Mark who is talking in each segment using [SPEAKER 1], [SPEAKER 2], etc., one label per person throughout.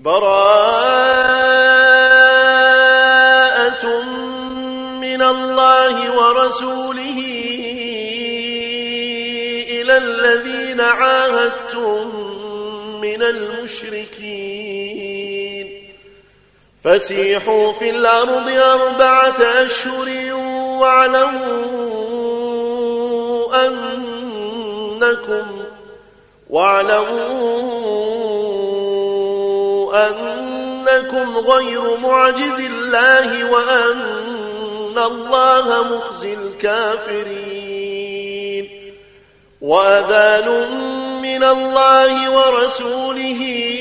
[SPEAKER 1] براءة من الله ورسوله إلى الذين عاهدتم من المشركين فسيحوا في الأرض 4 أشهر واعلموا أنكم غير معجز الله وأن الله مخزي الكافرين وأذان من الله ورسوله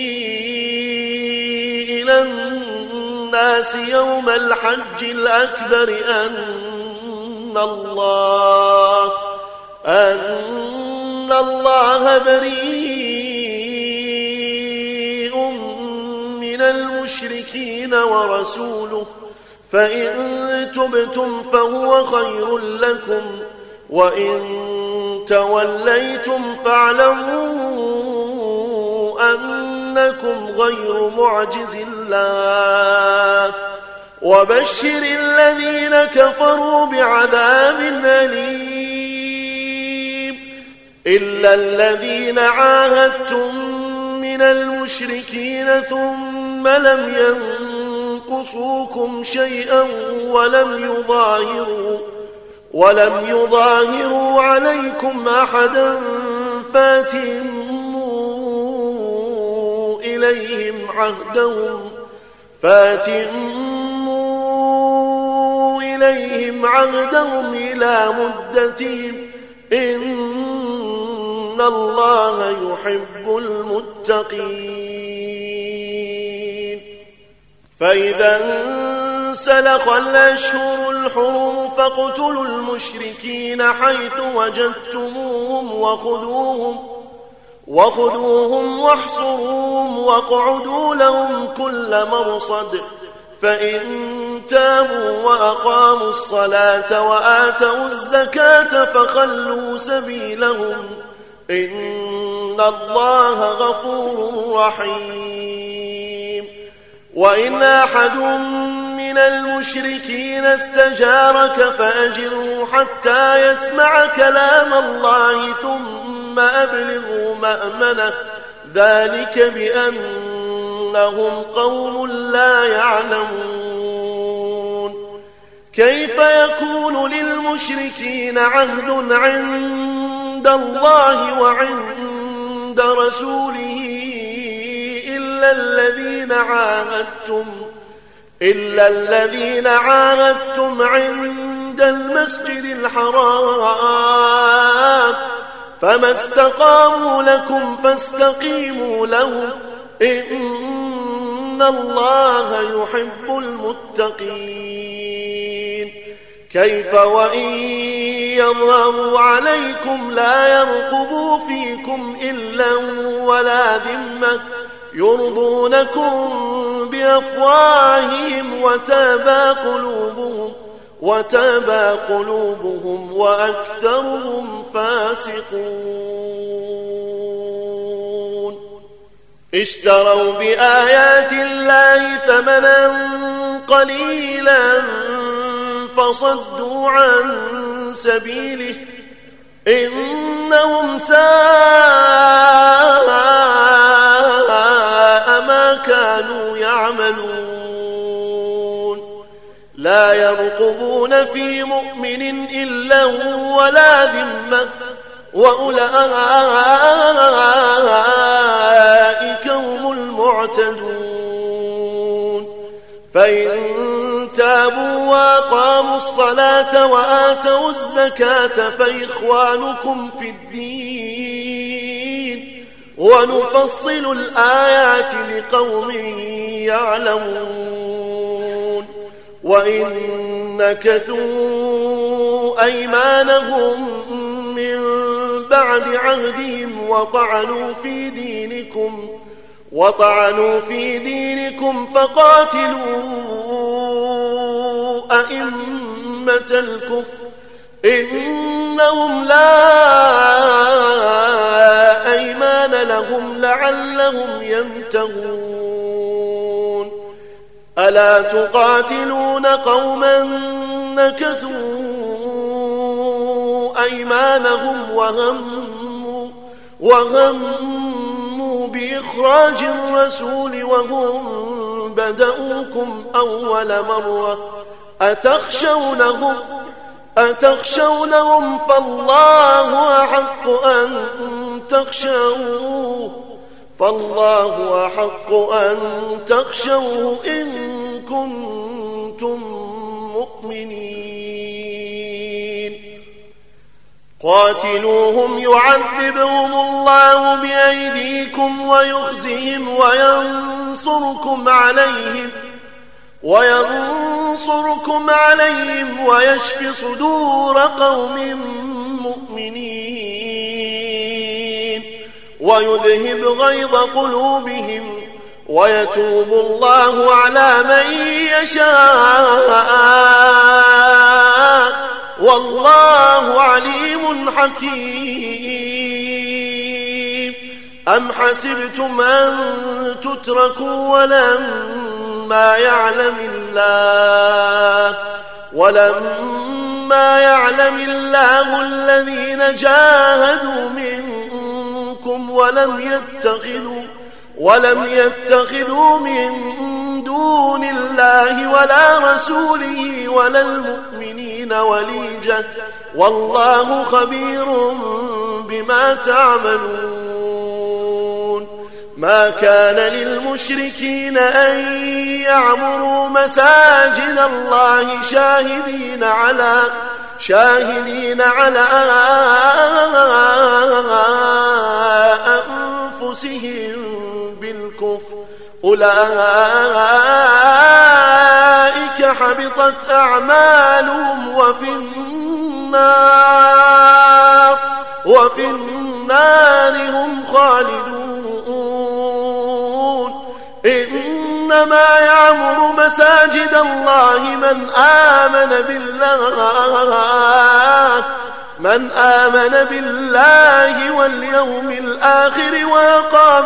[SPEAKER 1] إلى الناس يوم الحج الأكبر أن الله بريء من المشركين ورسوله فإن تبتم فهو خير لكم وإن توليتم فاعلموا أنكم غير معجز الله وبشر الذين كفروا بعذاب أليم إلا الذين عاهدتم من المشركين ثم لم ينقصوكم شيئا ولم يظاهروا عليكم أحدا فاتموا إليهم عهدهم إلى مدتهم إن الله يحب المتقين فإذا انسلخ الأشهر الحرم فاقتلوا المشركين حيث وجدتموهم وخذوهم واحصروهم واقعدوا لهم كل مرصد فإن تابوا وأقاموا الصلاة وآتوا الزكاة فخلوا سبيلهم إن الله غفور رحيم وإن أحد من المشركين استجارك فأجره حتى يسمع كلام الله ثم أبلغوا مأمنه ذلك بأنهم قوم لا يعلمون كيف يكون للمشركين عهد عند الله وعند رسوله إلا الذين عاهدتم عند المسجد الحرام فما استقاموا لكم فاستقيموا لهم إن الله يحب المتقين كيف وإن يظهروا عليكم لا يرقبوا فيكم إلا ولا ذمة يرضونكم بأفواههم وتابى قلوبهم وأكثرهم فاسقون اشتروا بآيات الله ثمنا قليلا فصدوا عن سبيله إنهم ساء ما كانوا يعملون لا يرقبون في مؤمن إلا ولا ذمة وأولئك هم المعتدون فإن تابوا وأقاموا الصلاة وآتوا الزكاة فإخوانكم في الدين ونفصل الآيات لقوم يعلمون وإن نكثوا أيمانهم من بعد عهدهم وطعنوا في دينكم فقاتلوا أئمة الكفر إنهم لا أيمان لهم لعلهم ينتهون ألا تقاتلون قوما نكثوا أيمانهم وهموا بإخراج الرسول وهم بدؤوكم أول مرة أتخشونهم فالله أحق أن تخشوه إن كنتم مؤمنين قاتلوهم يعذبهم الله بأيديكم ويخزهم وينصركم عليهم ويشف صدور قوم مؤمنين ويذهب غيظ قلوبهم ويتوب الله على من يشاء والله عليم حكيم أم حسبتم أن تتركوا ولما يعلم الله الذين جاهدوا منكم ولم يتخذوا من دون الله ولا رسوله ولا المؤمنين وليجة والله خبير بما تعملون ما كان للمشركين أن يعمروا مساجد الله شاهدين على أنفسهم بالكفر أولئك حبطت أعمالهم وفي النار هم خالدون إنما يعمر مساجد الله من آمن بالله واليوم الآخر وأقام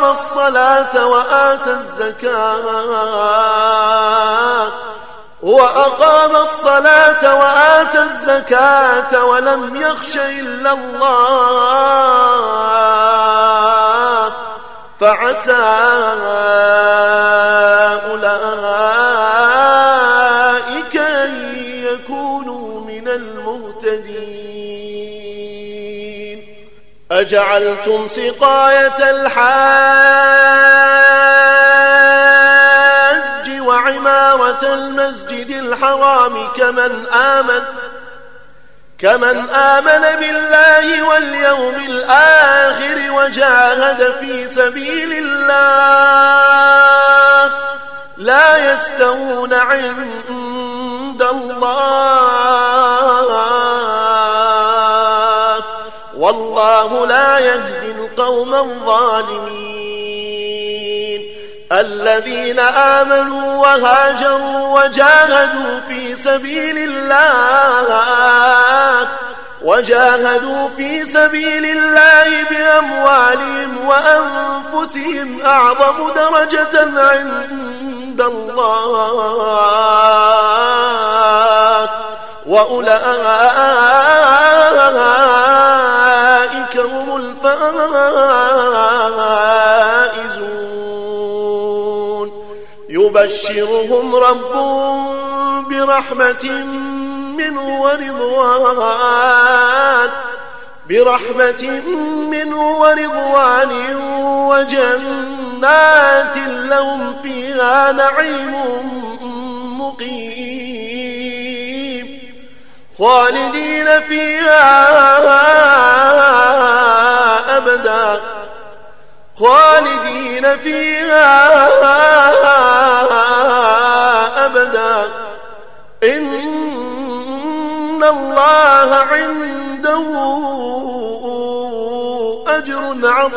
[SPEAKER 1] الصلاة وآتى الزكاة ولم يخش إلا الله فعسى أولئك أن يكونوا من المهتدين أجعلتم سقاية الحاج وعمارة المسجد الحرام كمن آمن بالله واليوم الآخر وجاهد في سبيل الله لا يستوون عند الله والله لا يهدي القوم الظالمين الذين آمنوا وهاجروا وجاهدوا في سبيل الله بأموالهم وأنفسهم أعظم درجة عند الله وأولئك هم الفائزون يبشرهم ربهم برحمة منه ورضوان وجنات لهم فيها نعيم مقيم خالدين فيها أبدا إن الله عنده أجر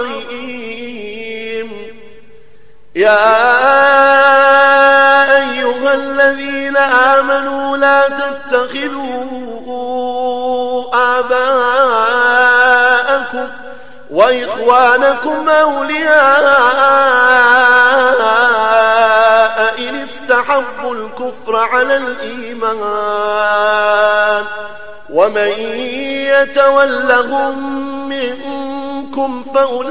[SPEAKER 1] عظيم يا أيها الذين آمنوا لا تتخذوا آباءكم وإخوانكم أولياء إن استحبوا الكفر على الإيمان ومن يتولهم منكم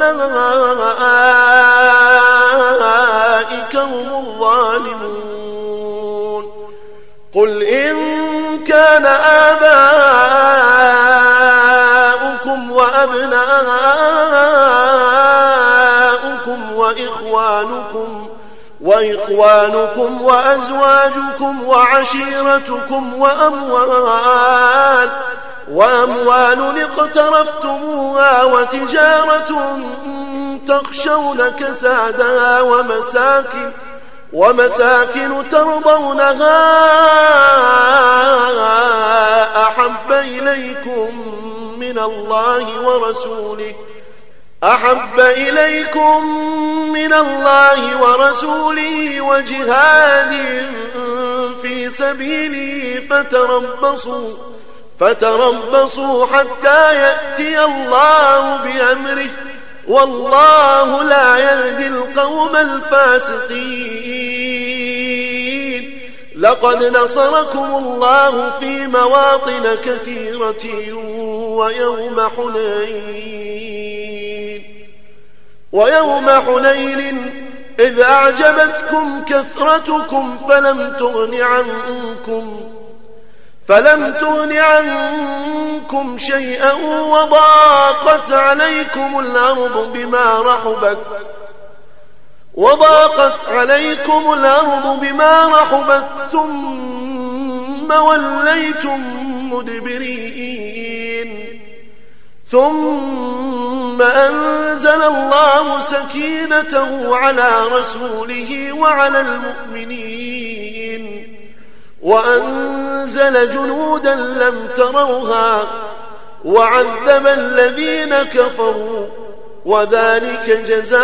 [SPEAKER 1] فأولئك هم الظالمون قل إن كان آباؤكم وأبناؤكم وإخوانكم وأزواجكم وعشيرتكم وأموال اقترفتموها وتجارة تخشون كسادها ومساكن ترضونها أحب إليكم من الله ورسوله وجهاد في سبيله فتربصوا حتى يأتي الله بأمره والله لا يهدي القوم الفاسقين لقد نصركم الله في مواطن كثيرة ويوم حنين إذ أعجبتكم كثرتكم فلم تغن عنكم شيئا وضاقت عليكم الأرض بما رحبت ثم وليتم مدبرين ثم أنزل الله سكينته على رسوله وعلى المؤمنين وأنزل جنودا لم تروها وعذب الذين كفروا وذلك جزاء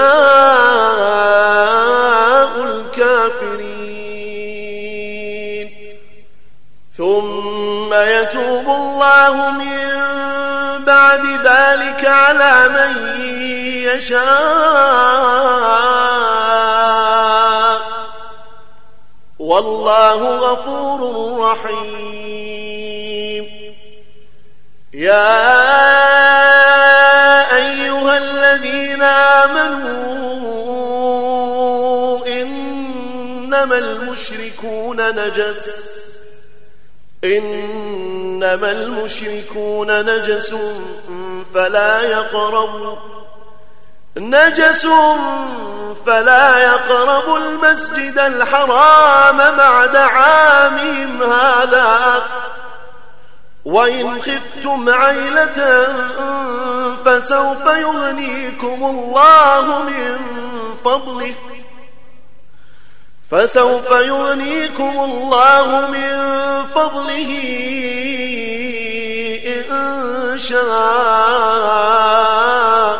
[SPEAKER 1] الكافرين ثم يتوب الله من بعد ذلك على من يشاء والله غفور رحيم يا أيها الذين آمنوا إنما المشركون نجس فلا يقربوا المسجد الحرام بعد عامهم هذا وإن خفتم عيلة فسوف يغنيكم الله من فضله إن شاء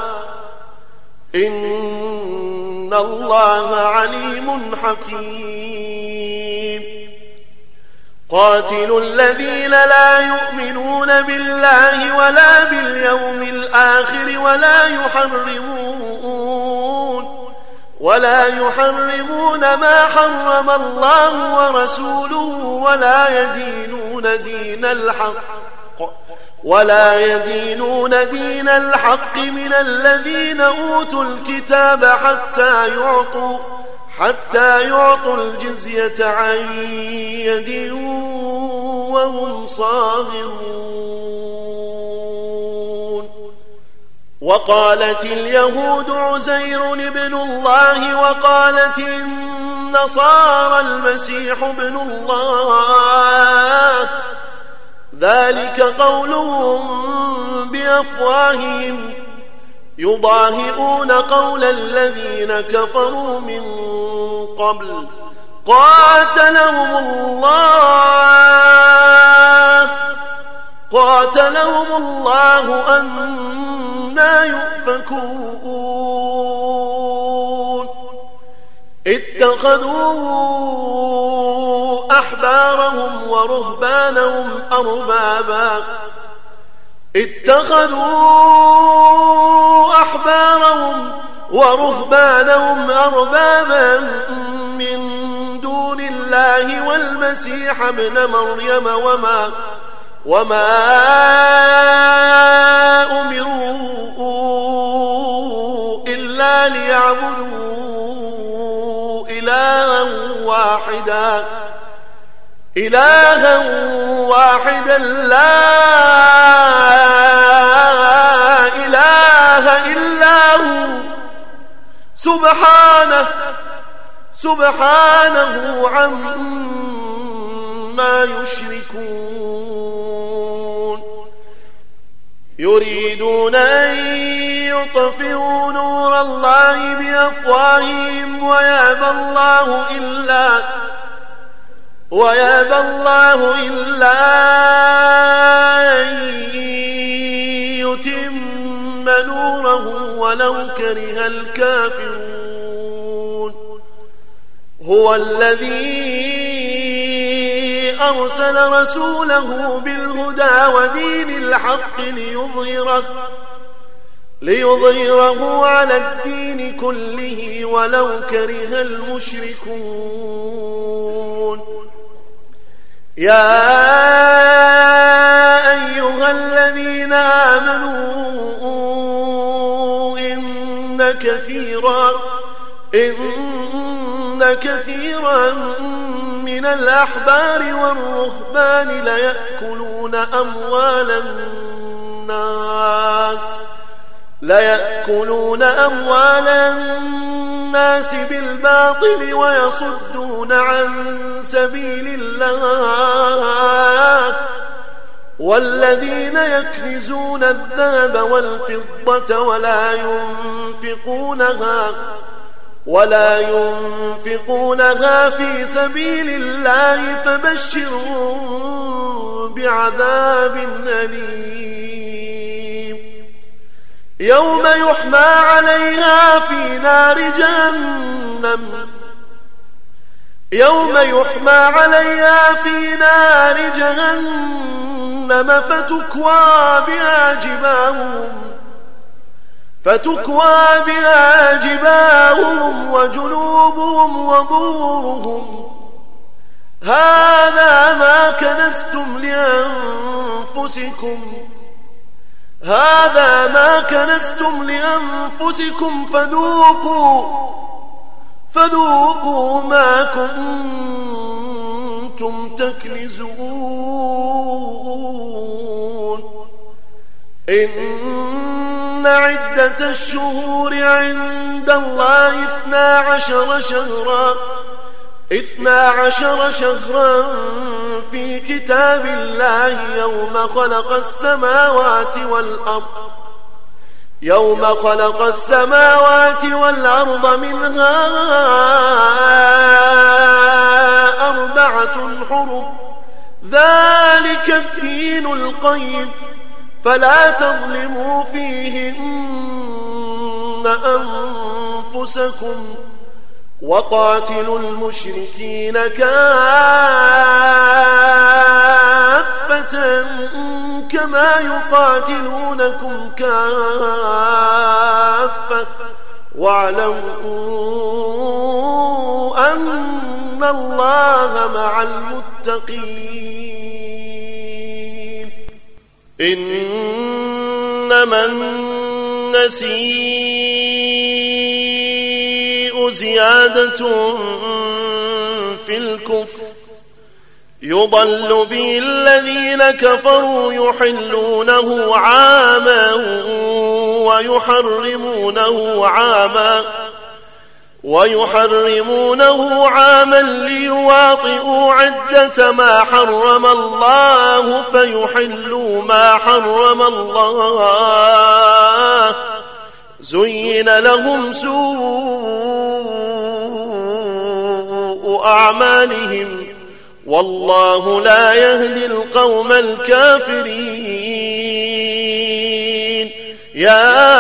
[SPEAKER 1] إن الله عليم حكيم قاتلوا الذين لا يؤمنون بالله ولا باليوم الآخر ولا يحرمون ما حرم الله ورسوله ولا يدينون دين الحق من الذين أوتوا الكتاب حتى يعطوا الجزية عن يد وهم صاغرون وقالت اليهود عزير ابن الله وقالت النصارى المسيح ابن الله ذلك قولهم بأفواههم يضاهئون قول الذين كفروا من قبل قاتلهم الله أنى يؤفكون اتخذوا أحبارهم ورهبانهم أربابا من دون الله الله والمسيح ابن مريم وما أمروا إلا ليعبدوا إلها واحدا لا إله إلا هو سبحانه عما يشركون يريدون أن يطفئوا نور الله بأفواههم ويابى الله إلا أن يتم نوره ولو كره الكافرون هو الذي أرسل رسوله بالهدى ودين الحق ليظهره على الدين كله ولو كره المشركون يا أيها الذين آمنوا إن كثيرا من الأحبار والرهبان ليأكلون أموال الناس بالباطل ويصدون عن سبيل الله والذين يكنزون الذهب والفضة ولا ينفقونها في سبيل الله فبشرهم بعذاب أليم يوم يحمى عليها في نار جهنم فتكوى بها جباههم وجنوبهم وظهورهم هذا ما كنزتم لأنفسكم فذوقوا ما كنتم تكنزون إن عدة الشهور عند الله 12 شهرا في كتاب الله يوم خلق السماوات والأرض منها 4 حرم ذلك الدين القيم فلا تظلموا فيهن أنفسكم وقاتلوا المشركين كافة كما يقاتلونكم كافة واعلموا أن الله مع المتقين إنما النسيء زيادة في الكفر يضل به الذين كفروا يحلونه عاما ويحرمونه عاما ليواطئوا عدة ما حرم الله فيحلوا ما حرم الله زين لهم سوء أعمالهم والله لا يهدي القوم الكافرين يا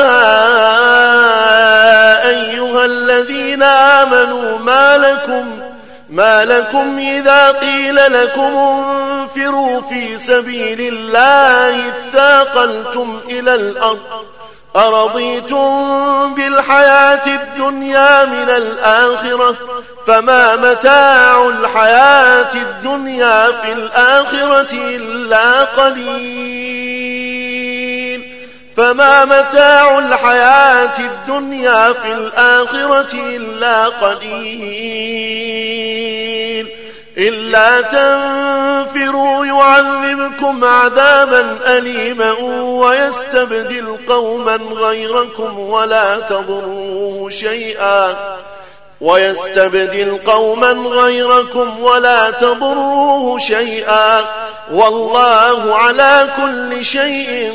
[SPEAKER 1] أيها الذين آمنوا ما لكم إذا قيل لكم انفروا في سبيل الله اثاقلتم إلى الأرض أرضيتم بالحياة الدنيا من الآخرة فما متاع الحياة الدنيا في الآخرة إلا قليل فما متاع الحياة الدنيا في الآخرة إلا قليل إلا تنفروا يعذبكم عذابا أليما ويستبدل قوما غيركم ولا تضروه شيئا والله على كل شيء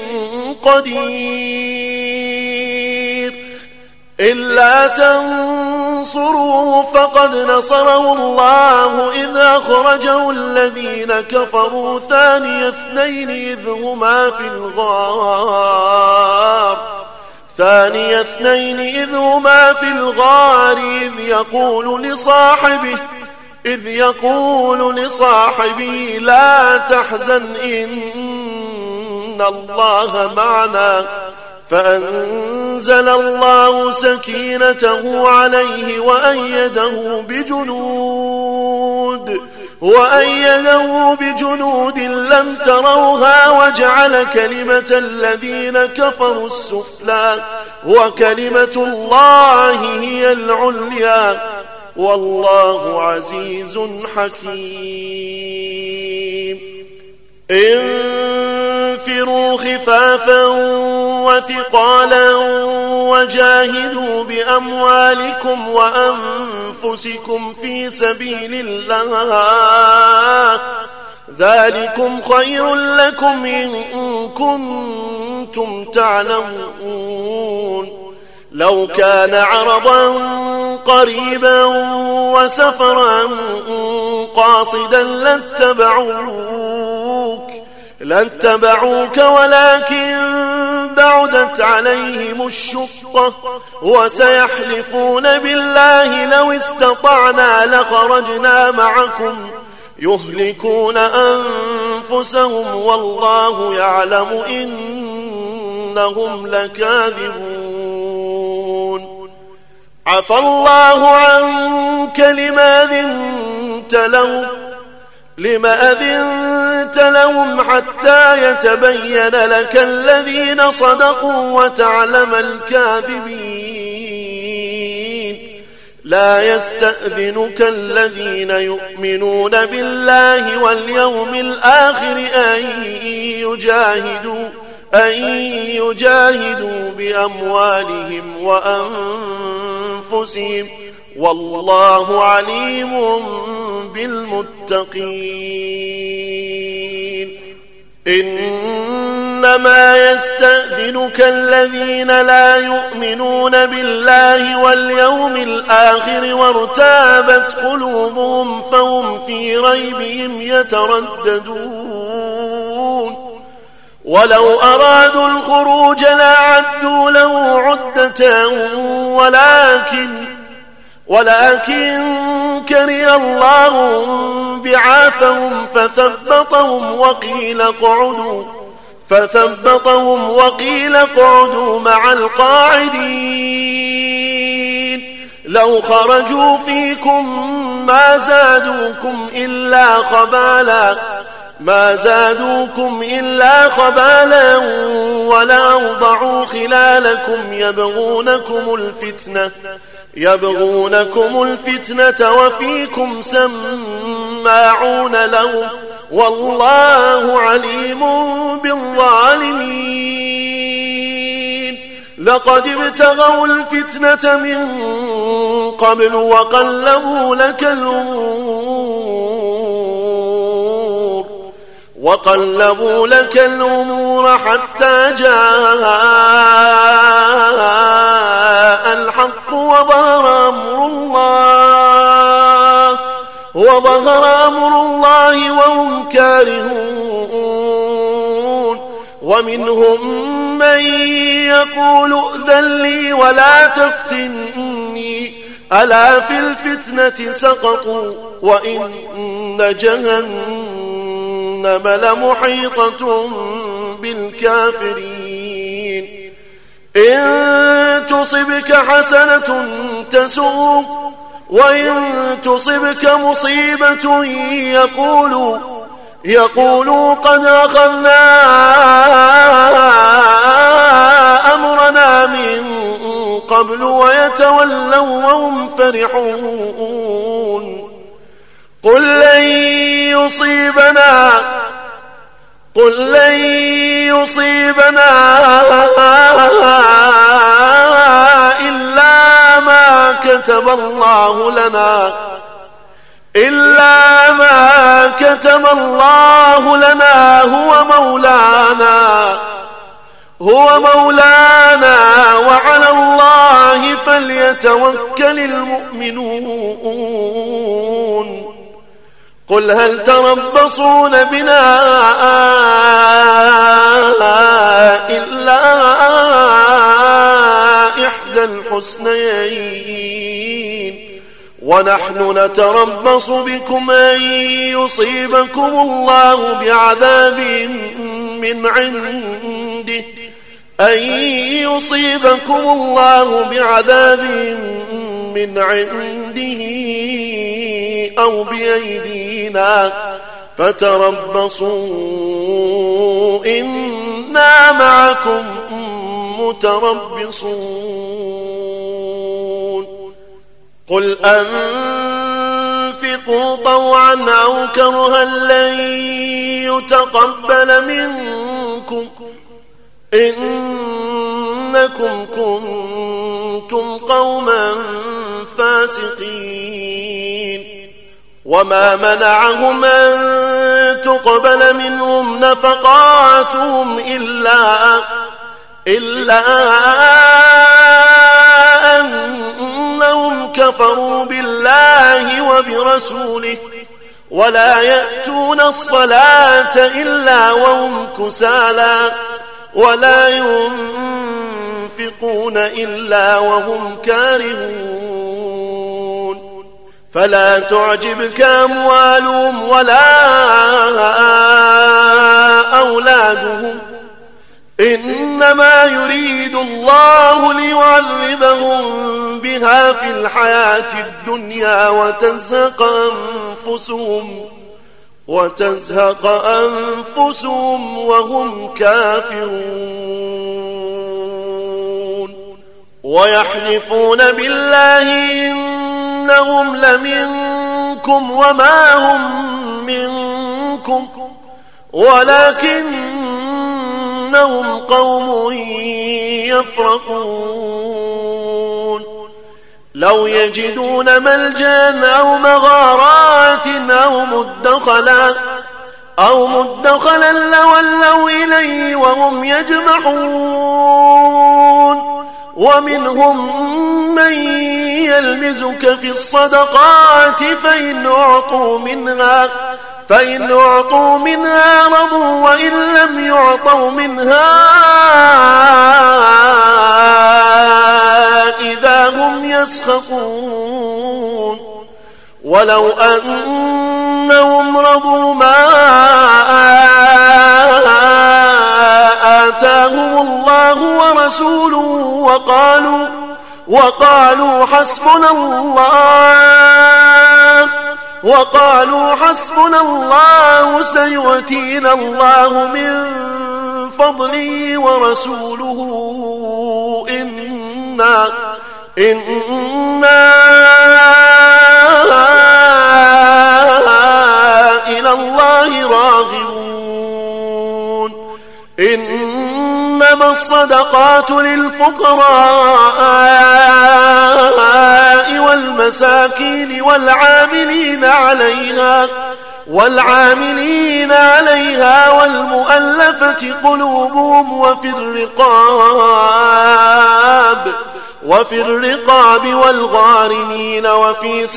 [SPEAKER 1] قدير إلا تنصروه فقد نصره الله إذ أخرجه الذين كفروا ثاني اثنين إذ هما في الغار إذ يقول لصاحبه لا تحزن إن الله معنا فأنزل الله سكينته عليه وأيده بجنود لم تروها وجعل كلمة الذين كفروا السفلى وكلمة الله هي العليا والله عزيز حكيم انفروا خفافا وثقالا وجاهدوا بأموالكم وأنفسكم في سبيل الله ذلكم خير لكم إن كنتم تعلمون لو كان عرضا قريبا وسفرا قاصدا لاتبعوك ولكن بعدت عليهم الشقة وسيحلفون بالله لو استطعنا لخرجنا معكم يهلكون أنفسهم والله يعلم إنهم لكاذبون عفى الله عنك لما أذنت لهم حتى يتبين لك الذين صدقوا وتعلم الكاذبين لا يستأذنك الذين يؤمنون بالله واليوم الآخر أن يجاهدوا بأموالهم وأنفسهم والله عليم بالمتقين إنما يستأذنك الذين لا يؤمنون بالله واليوم الآخر وارتابت قلوبهم فهم في ريبهم يترددون ولو أرادوا الخروج لأعدوا له عدة ولكن كره الله بعاثهم فثبطهم وقيل اقعدوا مع القاعدين لو خرجوا فيكم ما زادوكم إلا خبالا ولا أوضعوا خلالكم يبغونكم الفتنة وفيكم سماعون لهم والله عليم بالظالمين لقد ابتغوا الفتنة من قبل وقلبوا لك الأمور حتى جاء الحق وظهر أمر الله وهم كارهون ومنهم من يقول ائذن لي ولا تفتني ألا في الفتنة سقطوا وإن جهنم لمحيطة بالكافرين إن تصبك حسنة تسؤك وإن تصبك مصيبة يقولوا قد أخذنا أمرنا من قبل ويتولوا وهم فرحون. قل لن يصيبنا إلا ما كتب الله لنا هو مولانا وعلى الله فليتوكل المؤمنون. قل هل تربصون بنا إلا إحدى الحسنيين ونحن نتربص بكم أن يصيبكم الله بعذاب من عنده أو بأيدينا فتربصوا إنا معكم متربصون. قل أنفقوا طوعا أو كرها لن يتقبل منكم إنكم كنتم قوما فاسقين. وما منعهم أن تقبل منهم نفقاتهم إلا أنهم كفروا بالله وبرسوله ولا يأتون الصلاة إلا وهم كسالى ولا ينفقون إلا وهم كارهون. فلا تعجبك أموالهم ولا أولادهم إنما يريد الله ليعذبهم بها في الحياة الدنيا وتزهق أنفسهم وهم كافرون. ويحلفون بالله إنهم لمنكم وما هم منكم ولكنهم قوم يفرقون. لو يجدون ملجأ أو مغارات أو مدخلا لولوا إليه وهم يجمحون. ومنهم من يلمزك في الصدقات فإن أعطوا منها رضوا وإن لم يعطوا منها إذا هم يسخطون. ولو أنهم رضوا ما آتاهم الله ورسوله وقالوا حسبنا الله سيؤتينا الله من فضله ورسوله إنا إلى الله راغبون. إنما الصدقات للفقراء والمساكين والعاملين عليها والمؤلفة قلوبهم وفي الرقاب والغارمين وفي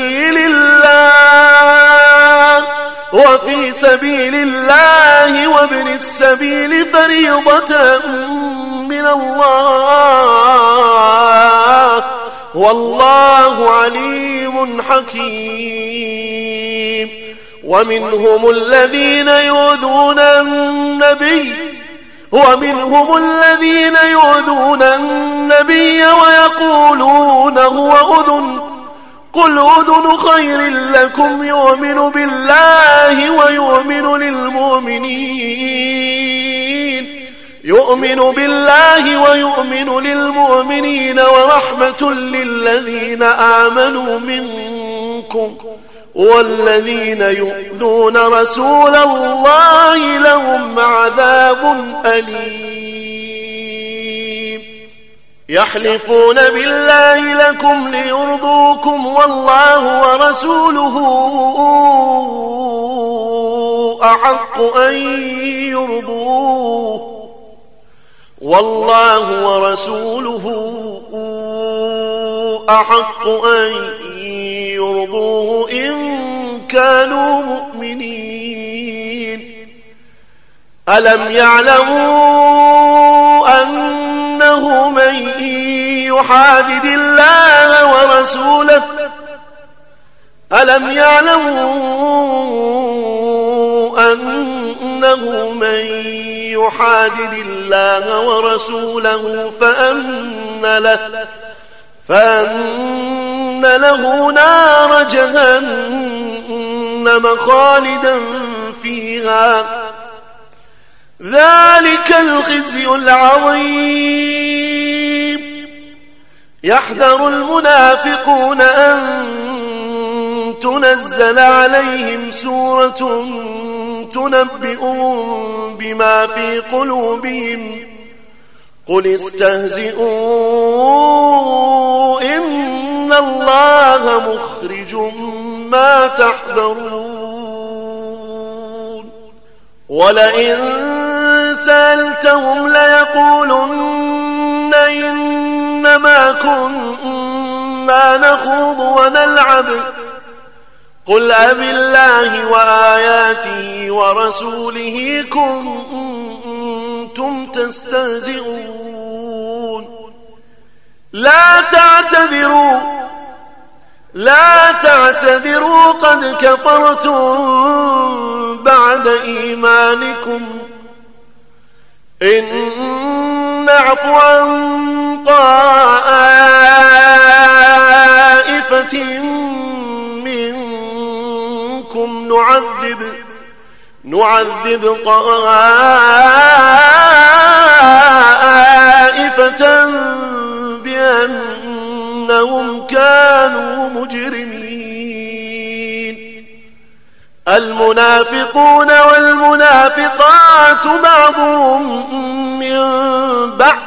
[SPEAKER 1] سبيل الله وابن السبيل فريضة من الله والله عليم حكيم. ومنهم الذين يؤذون النبي ومنهم الذين يؤذون النبي ويقولون هو أذن قل أذن خير لكم يؤمن بالله ويؤمن للمؤمنين ورحمة للذين آمنوا منكم والذين يؤذون رسول الله لهم عذاب أليم يحلفون بالله لكم ليرضوكم والله ورسوله أحق أن يرضوه إن كانوا مؤمنين ألم يعلموا أنه من يحادد الله ورسوله فأن له نار جهنم خالدا فيها ذلك الخزي العظيم يحذر المنافقون أن تنزل عليهم سورة تنبئهم بما في قلوبهم قل استهزئوا إن الله مخرج ما تحذرون ولئن سألتهم ليقولن إنما كنا نخوض ونلعب قل أبالله وآياته ورسوله كنتم تستهزئون لا تعتذروا قد كفرتم بعد إيمانكم إن نعف عن طائفة منكم نعذب طائفة بأنهم كانوا مجرمين المنافقون والمنافقات بعضهم من بعض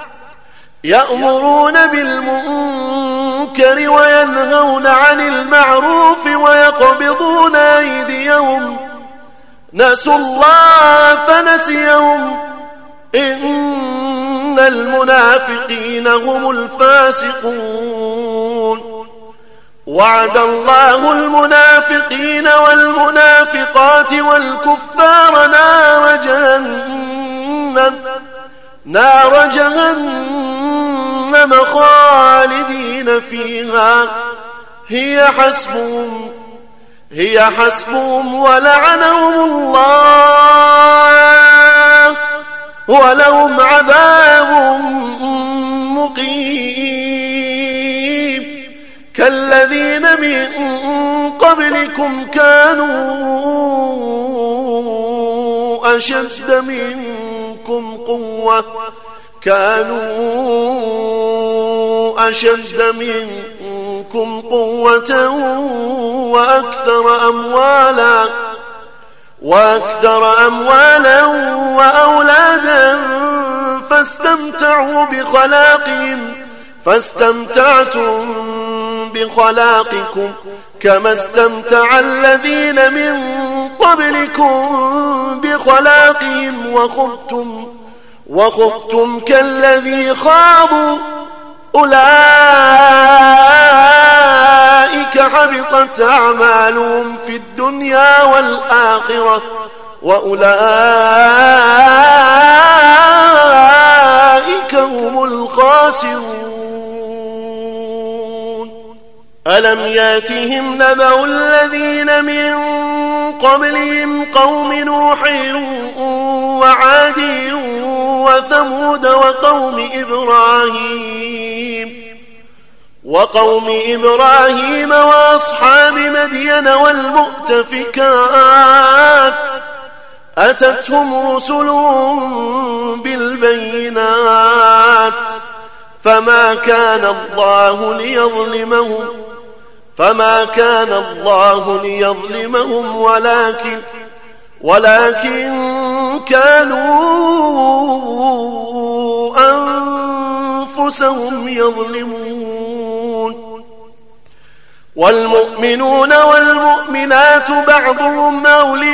[SPEAKER 1] يأمرون بالمنكر وينهون عن المعروف ويقبضون أيديهم نسوا الله فنسيهم إن المنافقين هم الفاسقون وعد الله المنافقين والمنافقات والكفار نار جهنم خالدين فيها هي حسبهم ولعنهم الله ولهم عذاب مقيم كالذين من قبلكم كانوا أشد منكم قوة وأكثر أموالا وأولادا فاستمتعتم بخلاقكم كما استمتع الذين من قبلكم بخلاقهم وخضتم كالذي خاضوا أولئك حبطت أعمالهم في الدنيا والآخرة وأولئك هم الخاسرون ألم ياتهم نبأ الذين من قبلهم قوم نوح وعاد وثمود وقوم إبراهيم وأصحاب مدين والمؤتفكات أتتهم رسلهم بالبينات فما كان الله ليظلمهم ولكن كانوا أنفسهم يظلمون. والمؤمنون والمؤمنات بعضهم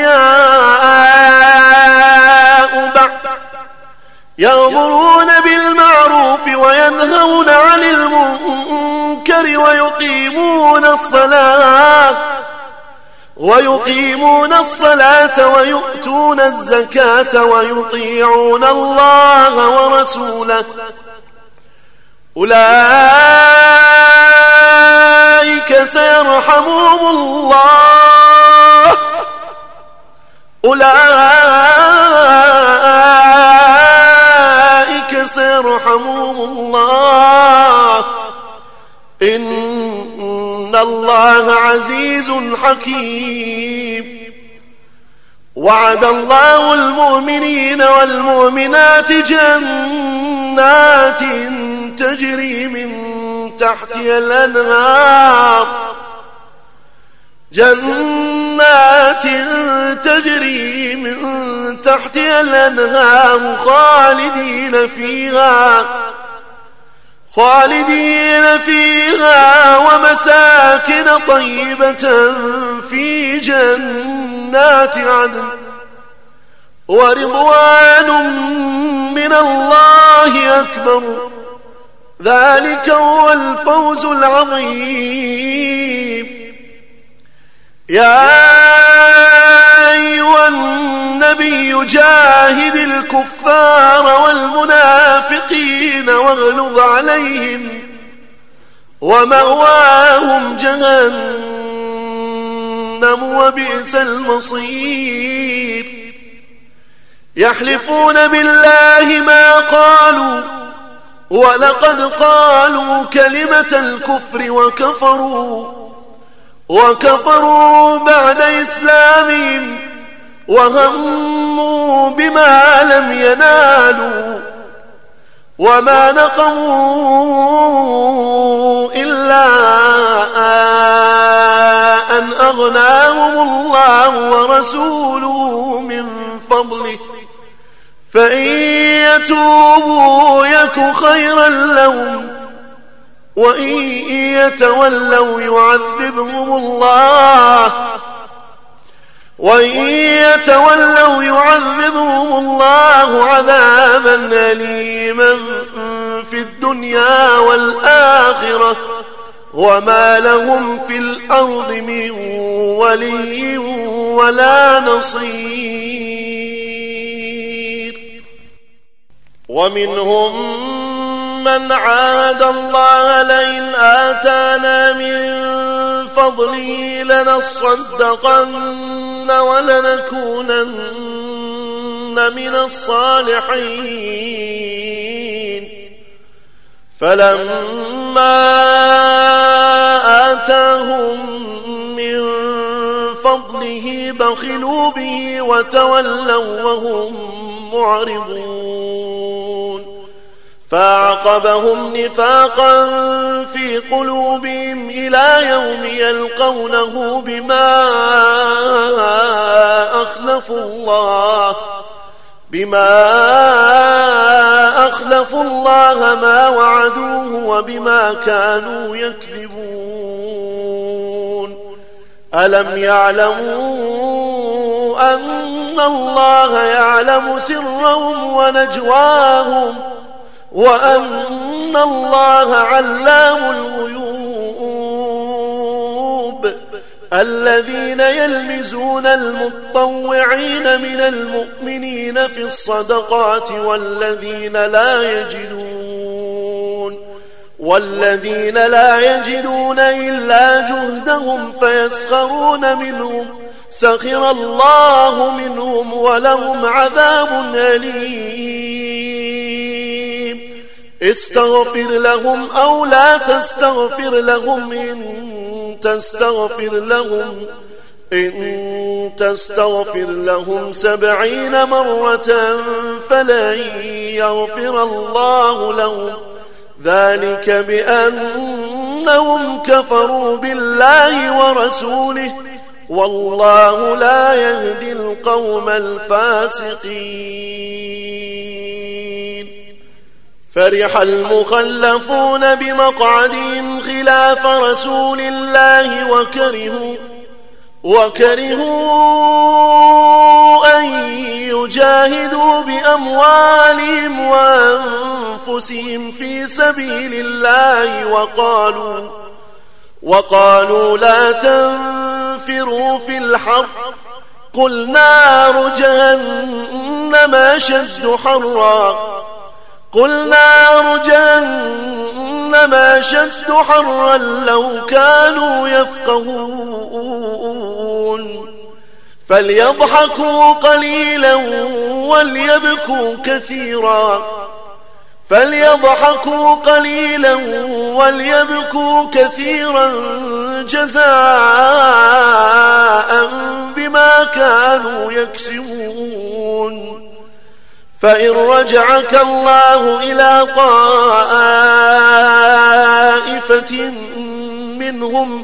[SPEAKER 1] أولياء بعض يأمرون بالمعروف وينهون عن المنكر ويقيمون الصلاة ويؤتون الزكاة ويطيعون الله ورسوله أولئك سيرحمهم الله إن الله عزيز حكيم. وعد الله المؤمنين والمؤمنات جنات تجري من تحتها الأنهار خالدين فيها ومساكن طيبة في جنات عدن ورضوان من الله أكبر ذلك هو الفوز العظيم. يا أيها النبي جاهد الكفار والمنافقين واغلظ عليهم ومأواهم جهنم وبئس المصير. يحلفون بالله ما قالوا ولقد قالوا كلمة الكفر وكفروا بعد إسلامهم وهموا بما لم ينالوا وما نقموا إلا أن أغناهم الله ورسوله من فضله فإن يتوبوا يك خيرا لهم وإن يتولوا يعذبهم الله عذابا أليما في الدنيا والآخرة وما لهم في الأرض من ولي ولا نصير. ومنهم من عاهد الله لئن آتانا من فضله لنصدقن ولنكونن من الصالحين فلما آتاهم من فضله بخلوا به وتولوا وهم معرضون فأعقبهم نفاقا في قلوبهم إلى يوم يلقونه بما أخلفوا الله ما وعدوه وبما كانوا يكذبون. ألم يعلموا أن الله يعلم سرهم ونجواهم وأن الله علام الغيوب. الذين يلمزون المطوعين من المؤمنين في الصدقات والذين والذين لا يجدون إلا جهدهم فيسخرون منهم سخر الله منهم ولهم عذاب أليم استغفر لهم أو لا تستغفر لهم إن تستغفر لهم 70 مرة فلن يغفر الله لهم ذلك بأنهم كفروا بالله ورسوله والله لا يهدي القوم الفاسقين فرح المخلفون بمقعدهم خلاف رسول الله وكرهوا أن يجاهدوا بأموالهم وأنفسهم في سبيل الله وقالوا لا تنفروا في الحر قل نار جهنم أشد حرا لو كانوا يفقهون فليضحكوا قليلا وليبكوا كثيرا جزاء بما كانوا يكسبون فإن رجعك الله إلى طائفة منهم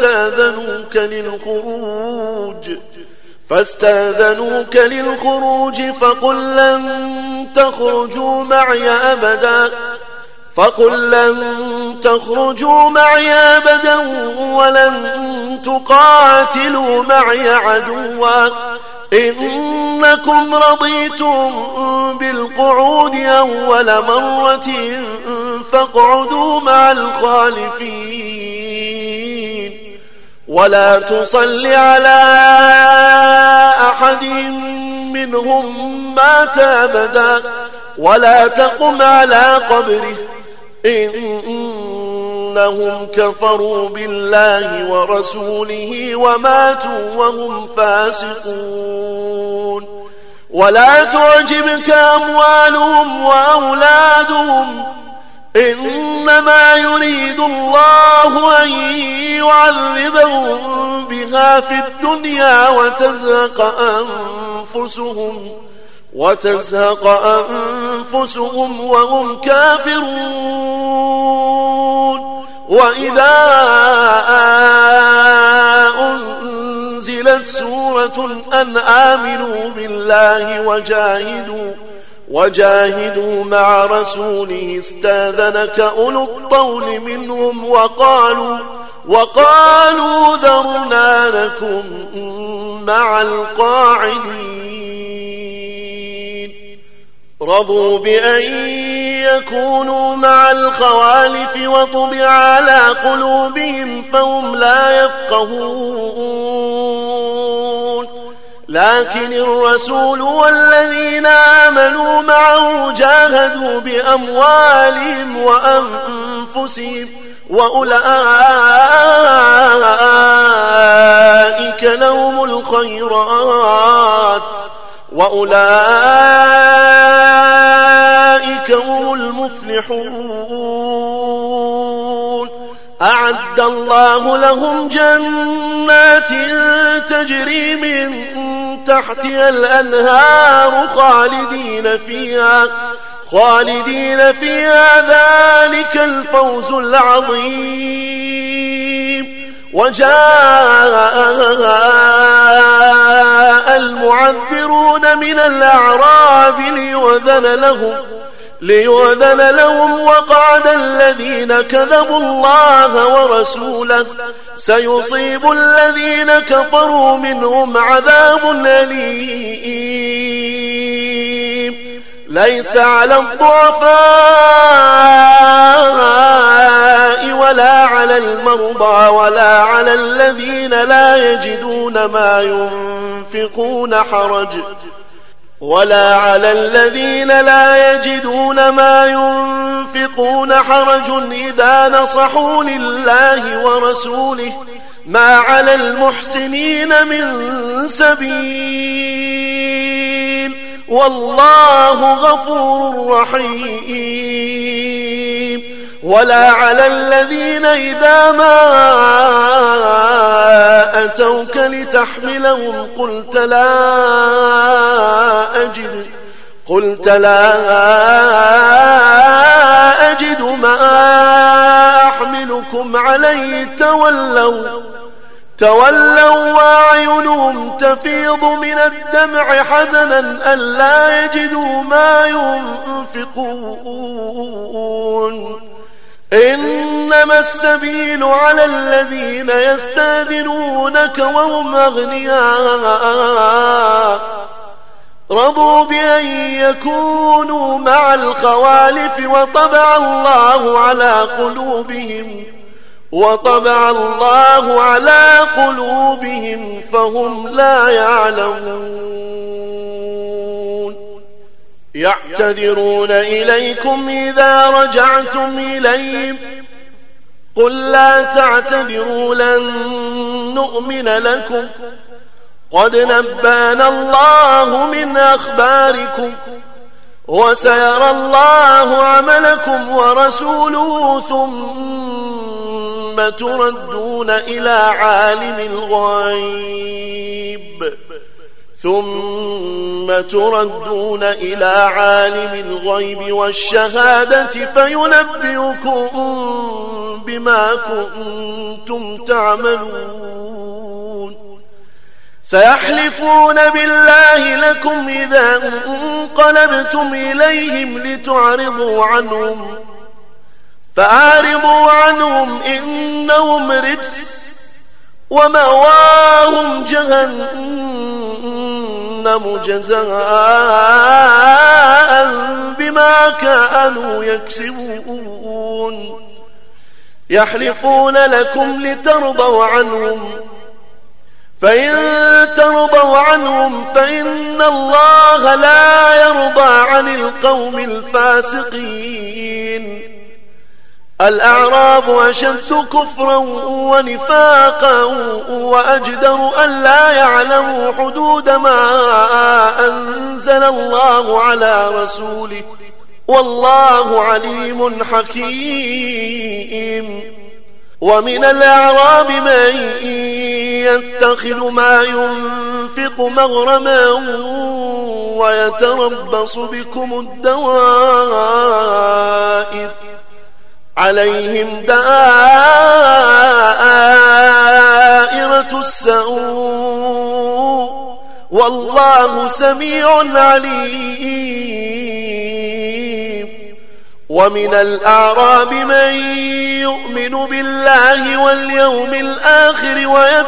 [SPEAKER 1] فاستاذنوك للخروج فقل لن تخرجوا معي أبدا ولن تقاتلوا معي عدوا إنكم رضيتم بالقعود أول مرة فاقعدوا مع الخالفين ولا تصل على أحد منهم مات أبدا ولا تقم على قبره إنهم كفروا بالله ورسوله وماتوا وهم فاسقون ولا تعجبك أموالهم وأولادهم إنما يريد الله أن يعذبهم بها في الدنيا وتزهق أنفسهم وهم كافرون وإذا أنزلت سورة أن آمنوا بالله وجاهدوا مع رسوله استاذنك أولو الطول منهم وقالوا ذرنا لكم مع القاعدين رضوا بأن يكونوا مع الخوالف وطبع على قلوبهم فهم لا يفقهون لكن الرسول والذين آمنوا معه جاهدوا بأموالهم وأنفسهم وأولئك لهم الخيرات وأولئك هم المفلحون أعد الله لهم جنات تجري من تحتها الأنهار خالدين فيها ذلك الفوز العظيم وجاء المعذرون من الأعراب ليؤذن لهم وقعد الذين كذبوا الله ورسوله سيصيب الذين كفروا منهم عذاب أليم ليس على الضعفاء ولا على المرضى ولا على الذين لا يجدون ما ينفقون ولا على الذين لا يجدون ما ينفقون حرج إذا نصحوا لله ورسوله ما على المحسنين من سبيل والله غفور رحيم. ولا على الذين إذا ما أتوك لتحملهم قلت لا أجد ما أحملكم عليه تولوا وأعينهم تفيض من الدمع حزنا ألا يجدوا ما ينفقون. إنما السبيل على الذين يستأذنونك وهم أغنياء رضوا بأن يكونوا مع الخوالف وطبع الله على قلوبهم فهم لا يعلمون. يعتذرون إليكم إذا رجعتم إليهم قل لا تعتذروا لن نؤمن لكم قد نبأنا الله من أخباركم وسيرى الله عملكم ورسوله ثم تردون إلى عالم الغيب والشهادة فينبئكم بما كنتم تعملون. سيحلفون بالله لكم إذا انقلبتم إليهم لتعرضوا عنهم فأعرضوا عنهم إنهم رجس ومأواهم جهنم جزاء بما كانوا يكسبون. يحلفون لكم لترضوا عنهم فإن ترضوا عنهم فإن الله لا يرضى عن القوم الفاسقين. الأعراب أشد كفرا ونفاقا وأجدر أن لا يعلموا حدود ما أنزل الله على رسوله والله عليم حكيم. ومن الأعراب من يتخذ ما ينفق مغرما ويتربص بكم الدوائر عليهم دائرة السوء والله سميع عليم. ومن الأعراب من يؤمن بالله واليوم الآخر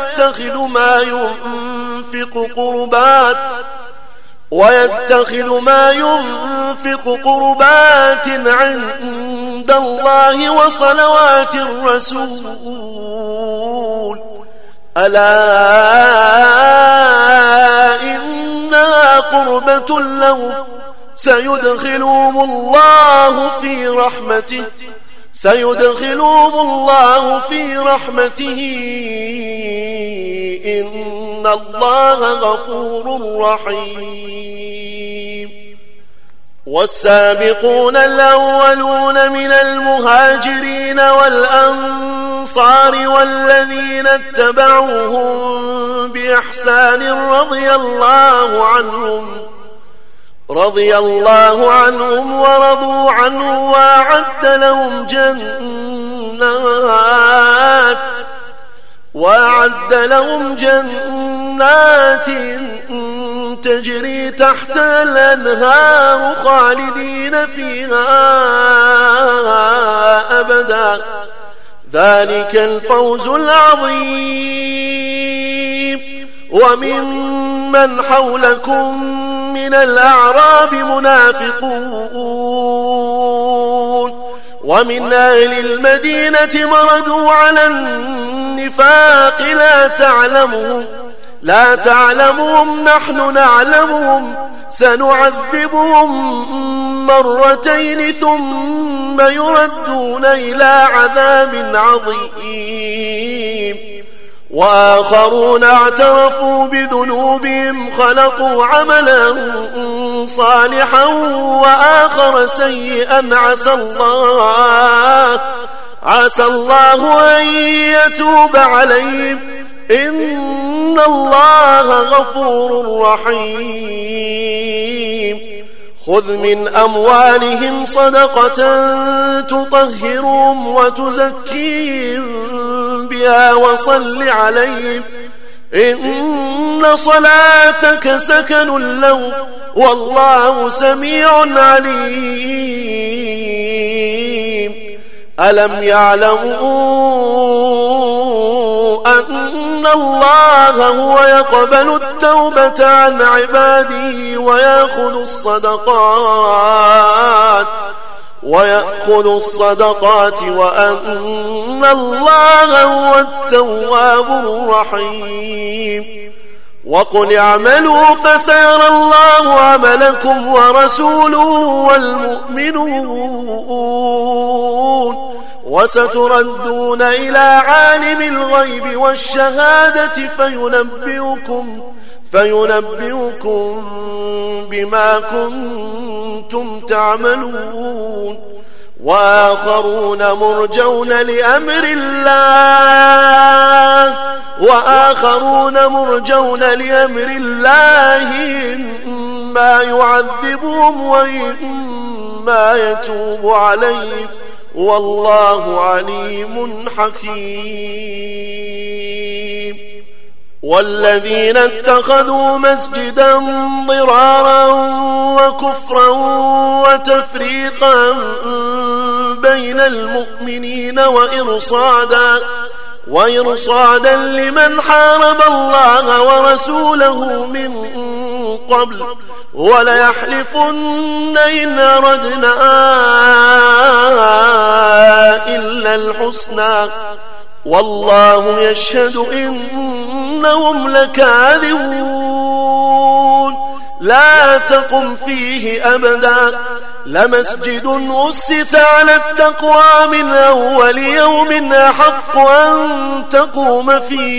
[SPEAKER 1] ويتخذ ما ينفق قربات عند الله وصلوات الرسول ألا إنها قربة لهم سيدخلهم الله في رحمته إن الله غفور رحيم. والسابقون الأولون من المهاجرين والأنصار والذين اتبعوهم بإحسان رضي الله عنهم ورضوا عنه وأعد لهم جنات تجري تحتها الأنهار خالدين فيها أبدا ذلك الفوز العظيم. وممن حولكم من الأعراب منافقون ومن أهل المدينة مردوا على النفاق لا تعلمهم نحن نعلمهم سنعذبهم مرتين ثم يردون إلى عذاب عظيم وآخرون اعترفوا بذنوبهم خلقوا عملا صالحا وآخر سيئا عسى الله أن يتوب عليهم إن الله غفور رحيم خذ من أموالهم صدقة تطهرهم وتزكيهم بها وصل عليهم إن صلاتك سكن لهم والله سميع عليم ألم يعلموا أن الله هو يقبل التوبة عن عباده ويأخذ الصدقات وأن الله هو التواب الرحيم وقل اعملوا فسيرى الله عملكم ورسوله والمؤمنون وستردون إلى عالم الغيب والشهادة فينبئكم بما كنتم تعملون وآخرون مرجون لأمر الله إما يعذبهم وإما يتوب عليهم والله عليم حكيم والذين اتخذوا مسجدا ضرارا وكفرا وتفريقا بين المؤمنين وإرصادا لمن حارب الله ورسوله من قبل وليحلفن إن أردنا إلا الحسنى والله يشهد إنهم لكاذبون لا تقم فيه أبدا لمسجد أسس على التقوى من أول يوم أحق أن تقوم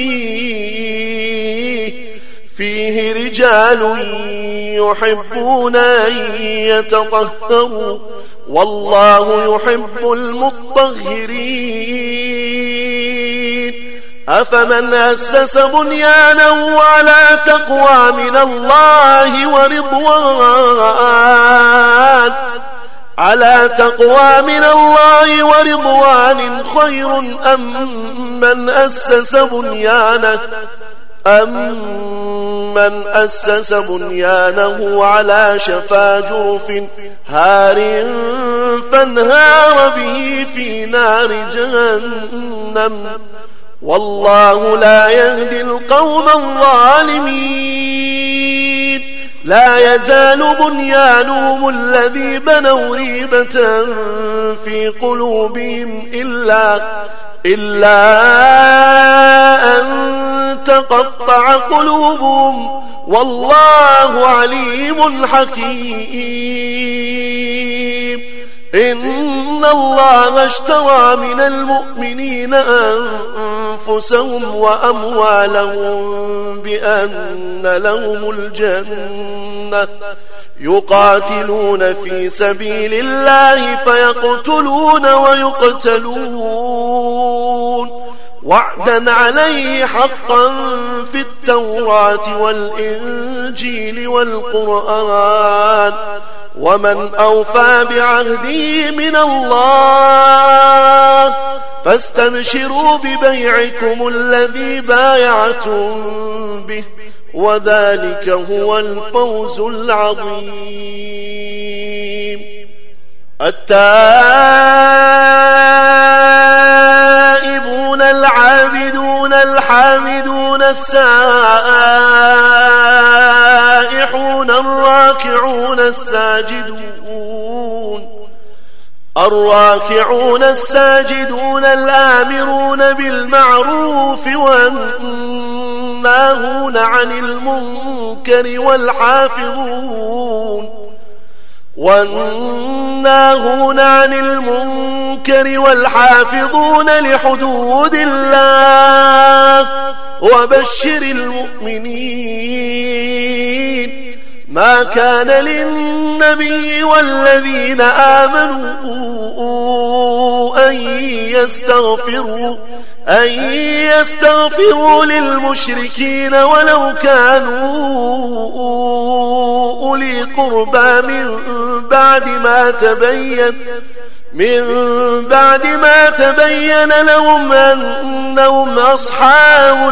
[SPEAKER 1] فيه رجال يحبون أن يتطهروا والله يحب المطهرين أفمن أسس بنيانه على تقوى من الله ورضوان خير أم من أسس بنيانه على شفا جرف هار فانهار به في نار جهنم والله لا يهدي القوم الظالمين لا يزال بنيانهم الذي بنوا ريبة في قلوبهم إلا أن تقطع قلوبهم والله عليم حكيم إن الله اشترى من المؤمنين أنفسهم وأموالهم بأن لهم الجنة يقاتلون في سبيل الله فيقتلون ويقتلون وعدا عليه حقا في التوراة والإنجيل والقرآن ومن أوفى بعهده من الله فاستبشروا ببيعكم الذي بايعتم به وذلك هو الفوز العظيم التائبون العابدون الحامدون السائحون الراكعون الساجدون الآمرون بالمعروف والناهون والناهون عن المنكر والحافظون لحدود الله وبشر المؤمنين. ما كان للنبي والذين آمنوا أن يستغفروا للمشركين ولو كانوا أولي قربى من بعد ما تبين لهم أنهم أصحاب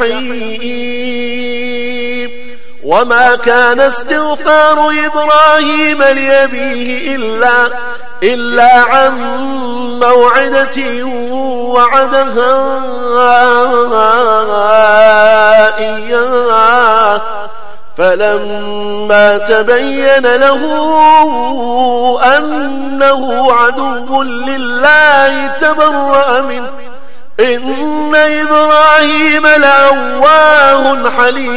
[SPEAKER 1] الجحيم. وما كان استغفار إبراهيم لأبيه إلا عن موعدة وعدها إياه فلما تبين له أنه عدو لله تبرأ منه إن إبراهيم لأواه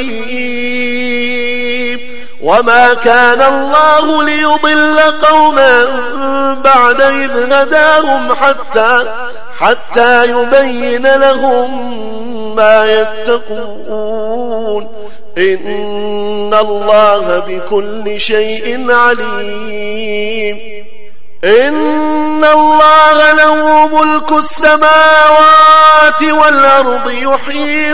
[SPEAKER 1] حليم. وما كان الله ليضل قوما بعد إذ هداهم حتى يبين لهم ما يتقون إن الله بكل شيء عليم. إن الله له ملك السماوات والأرض يحيي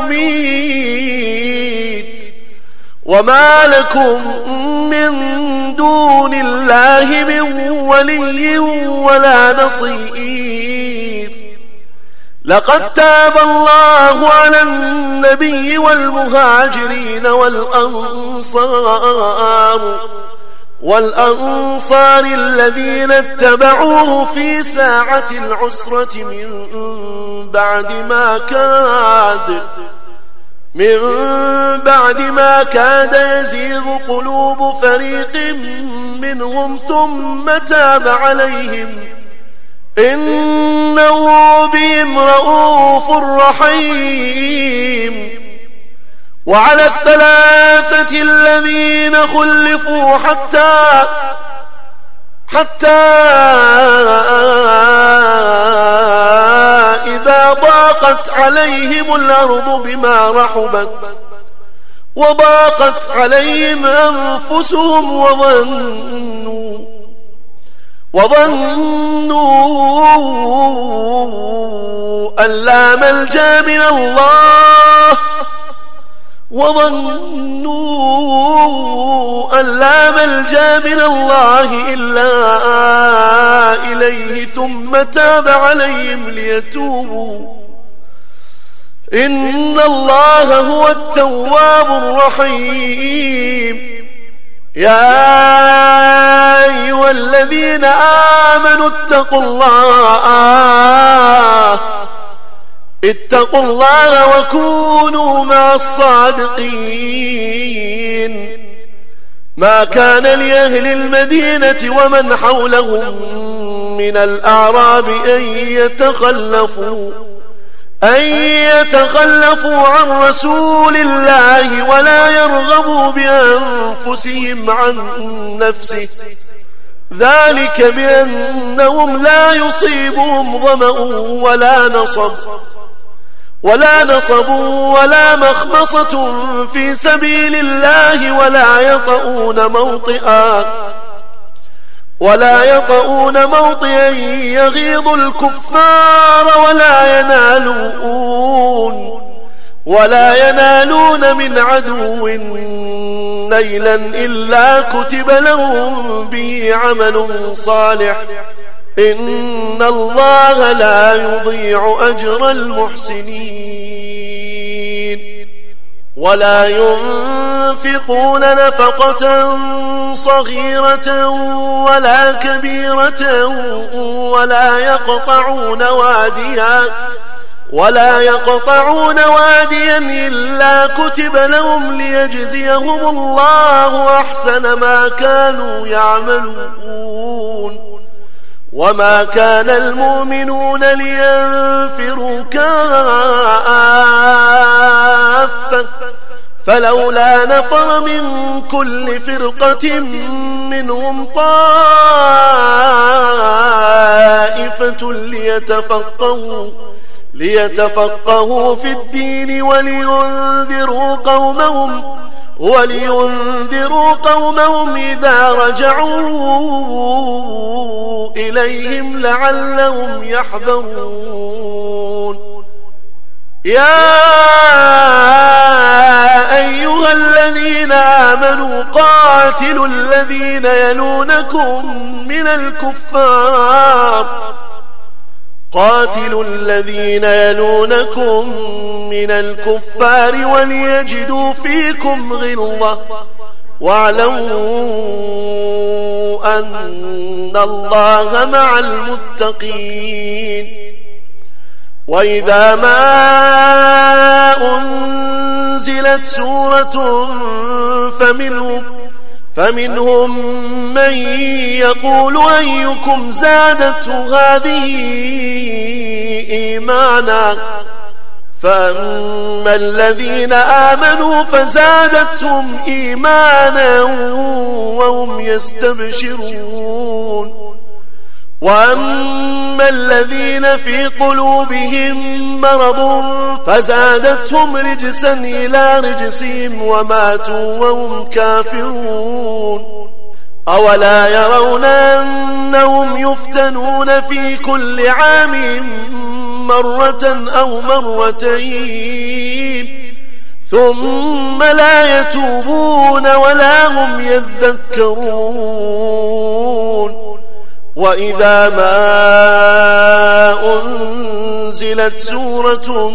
[SPEAKER 1] ويميت وما لكم من دون الله من ولي ولا نصير. لقد تاب الله على النبي والمهاجرين والأنصار الذين اتبعوه في ساعة العسرة من بعد ما كاد يزيغ قلوب فريق منهم ثم تاب عليهم إنه بهم رؤوف رحيم. وعلى الثلاثة الذين خلفوا حتى إذا ضاقت عليهم الأرض بما رحبت وضاقت عليهم أنفسهم وظنوا أن لا ملجأ من الله إلا إليه ثم تاب عليهم ليتوبوا إن الله هو التواب الرحيم. يا أيها الذين آمنوا اتقوا الله وكونوا مع الصادقين. ما كان لأهل المدينة ومن حولهم من الأعراب أن يتخلفوا عن رسول الله ولا يرغبوا بأنفسهم عن نفسه ذلك بأنهم لا يصيبهم ظمأ ولا نصب ولا مخمصة في سبيل الله ولا يطؤون موطئا يغيظ الكفار ولا ينالون من عدو نيلا إلا كتب لهم به عمل صالح إن الله لا يضيع أجر المحسنين. ولا ينفقون نفقة صغيرة ولا كبيرة ولا يقطعون واديا إلا كتب لهم ليجزيهم الله أحسن ما كانوا يعملون. وما كان المؤمنون لينفروا كافة كافة فلولا نفر من كل فرقة منهم طائفة ليتفقهوا في الدين ولينذروا قومهم إذا رجعوا إليهم لعلهم يحذرون. يا أيها الذين آمنوا قاتلوا الذين يلونكم من الكفار وليجدوا فيكم غلظة واعلموا أن الله مع المتقين. وإذا ما أنزلت سورة فمنهم من يقول أيكم زادته هذه إيمانا فأما الذين آمنوا فزادتهم إيمانا وهم يستبشرون. وأما الذين في قلوبهم مرض فزادتهم رجسا إلى رجسهم وماتوا وهم كافرون. أولا يرون أنهم يفتنون في كل عام مرة أو مرتين ثم لا يتوبون ولا هم يذكرون. وإذا ما أنزلت سورة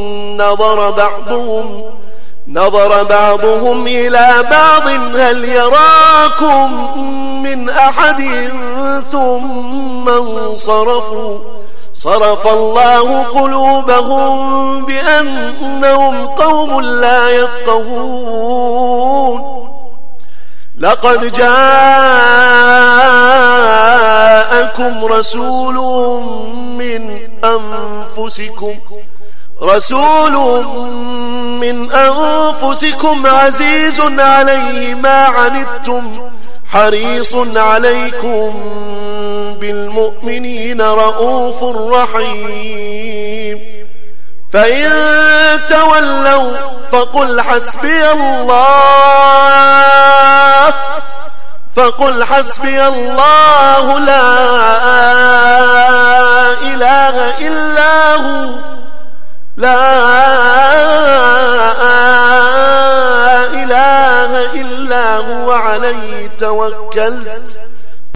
[SPEAKER 1] نظر بعضهم إلى بعض هل يراكم من أحد ثم انصرفوا صرف الله قلوبهم بأنهم قوم لا يفقهون. لقد جاءكم رسول من أنفسكم عزيز عليه ما عنتم حريص عليكم بالمؤمنين رؤوف رحيم. فإن تولوا فقل حسبي الله لا إله إلا هو عليه توكلت